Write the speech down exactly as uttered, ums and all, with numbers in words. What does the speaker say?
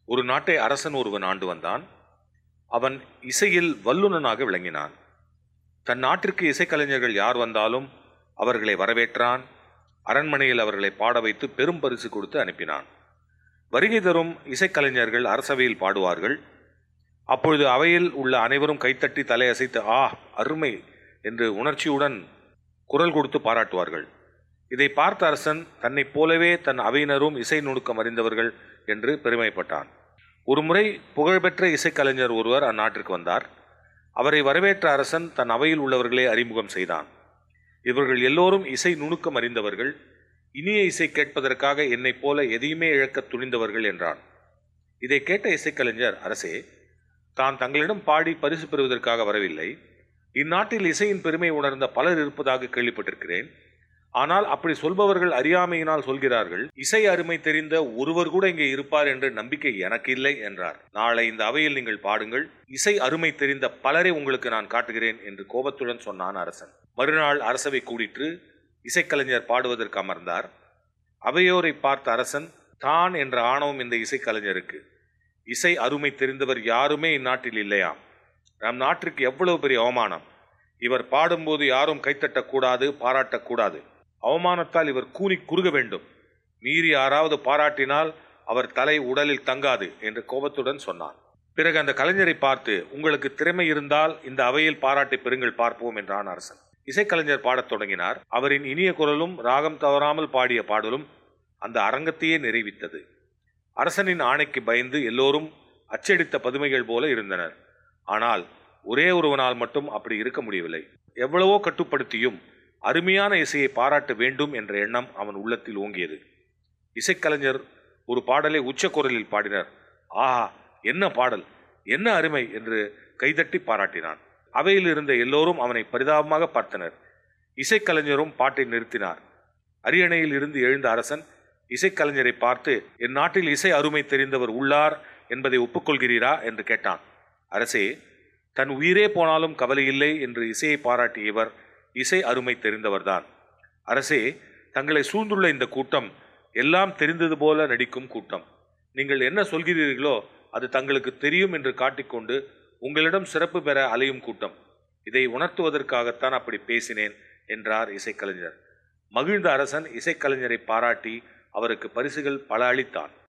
ஒரு நாட்டை அரசன் ஒருவன் ஆண்டு வந்தான். அவன் இசையில் வல்லுனனாக விளங்கினான். தன் நாட்டிற்கு இசைக்கலைஞர்கள் யார் வந்தாலும் அவர்களை வரவேற்றான். அரண்மனையில் அவர்களை பாட வைத்து பெரும் பரிசு கொடுத்து அனுப்பினான். வருகை தரும் இசைக்கலைஞர்கள் அரசவையில் பாடுவார்கள். அப்பொழுது அவையில் உள்ள அனைவரும் கைத்தட்டி தலையசைத்து ஆ அருமை என்று உணர்ச்சியுடன் குரல் கொடுத்து பாராட்டுவார்கள். இதை பார்த்த அரசன் தன்னைப் போலவே தன் அவையினரும் இசை நுணுக்கம் அறிந்தவர்கள் என்று பெருமைப்பட்டான். ஒருமுறை புகழ்பெற்ற இசைக்கலைஞர் ஒருவர் அந்நாட்டிற்கு வந்தார். அவரை வரவேற்ற அரசன் தன் அவையில் உள்ளவர்களை அறிமுகம் செய்தான். இவர்கள் எல்லோரும் இசை நுணுக்கம் அறிந்தவர்கள், இனிய இசை கேட்பதற்காக என்னைப் போல எதையுமே இழக்க துணிந்தவர்கள் என்றான். இதை கேட்ட இசைக்கலைஞர், அரசே, தான் தங்களிடம் பாடி பரிசு பெறுவதற்காக வரவில்லை. இந்நாட்டில் இசையின் பெருமை உணர்ந்த பலர் இருப்பதாக கேள்விப்பட்டிருக்கிறேன். ஆனால் அப்படி சொல்பவர்கள் அறியாமையினால் சொல்கிறார்கள். இசை அருமை தெரிந்த ஒருவர் கூட இங்கே இருப்பார் என்ற நம்பிக்கை எனக்கு இல்லை என்றார். நாளை இந்த அவையில் நீங்கள் பாடுங்கள். இசை அருமை தெரிந்த பலரை உங்களுக்கு நான் காட்டுகிறேன் என்று கோபத்துடன் சொன்னான் அரசன். மறுநாள் அரசவை கூடிற்று. இசைக்கலைஞர் பாடுவதற்கு அமர்ந்தார். அவையோரை பார்த்த அரசன், தான் என்ற ஆணவம் இந்த இசைக்கலைஞருக்கு. இசை அருமை தெரிந்தவர் யாருமே இந்நாட்டில் இல்லையாம். நம் நாட்டிற்கு எவ்வளவு பெரிய அவமானம்! இவர் பாடும்போது யாரும் கைத்தட்டக்கூடாது, பாராட்டக்கூடாது. அவமானத்தால் இவர் கூனி குறுக வேண்டும். மீறி யாராவது பாராட்டினால் அவர் தலை உடலில் தங்காது என்று கோபத்துடன் சொன்னான். பிறகு அந்த கலைஞரை பார்த்து, உங்களுக்கு திறமை இருந்தால் இந்த அவையில் பாராட்டி பெறுங்கள் பார்ப்போம் என்றான் அரசன். இசைக்கலைஞர் பாடத் தொடங்கினார். அவரின் இனிய குரலும் ராகம் தவறாமல் பாடிய பாடலும் அந்த அரங்கத்தையே நிறைவித்தது. அரசனின் ஆணைக்கு பயந்து எல்லோரும் அச்சடித்த பதுமைகள் போல இருந்தனர். ஆனால் ஒரே ஒருவனால் மட்டும் அப்படி இருக்க முடியவில்லை. எவ்வளவோ கட்டுப்படுத்தியும் அருமையான இசையை பாராட்ட வேண்டும் என்ற எண்ணம் அவன் உள்ளத்தில் ஓங்கியது. இசைக்கலைஞர் ஒரு பாடலை உச்ச குரலில் பாடினார். ஆஹா, என்ன பாடல், என்ன அருமை என்று கைதட்டி பாராட்டினான். அவையில் இருந்த எல்லோரும் அவனை பரிதாபமாக பார்த்தனர். இசைக்கலைஞரும் பாட்டை நிறுத்தினார். அரியணையில் இருந்து எழுந்த அரசன் இசைக்கலைஞரை பார்த்து, என் நாட்டில் இசை அருமை தெரிந்தவர் உள்ளார் என்பதை ஒப்புக்கொள்கிறீரா என்று கேட்டான். அரசே, தன் உயிரே போனாலும் கவலையில்லை என்று இசையை பாராட்டிய இவர் இசை அருமை தெரிந்தவர்தான். அரசே, தங்களை சூழ்ந்துள்ள இந்த கூட்டம் எல்லாம் தெரிந்தது போல நடிக்கும் கூட்டம். நீங்கள் என்ன சொல்கிறீர்களோ அது தங்களுக்கு தெரியும் என்று காட்டிக்கொண்டு உங்களிடம் சிறப்பு பெற அலையும் கூட்டம். இதை உணர்த்துவதற்காகத்தான் அப்படி பேசினேன் என்றார் இசைக்கலைஞர். மகிழ்ந்த அரசன் இசைக்கலைஞரை பாராட்டி அவருக்கு பரிசுகள் பல அளித்தான்.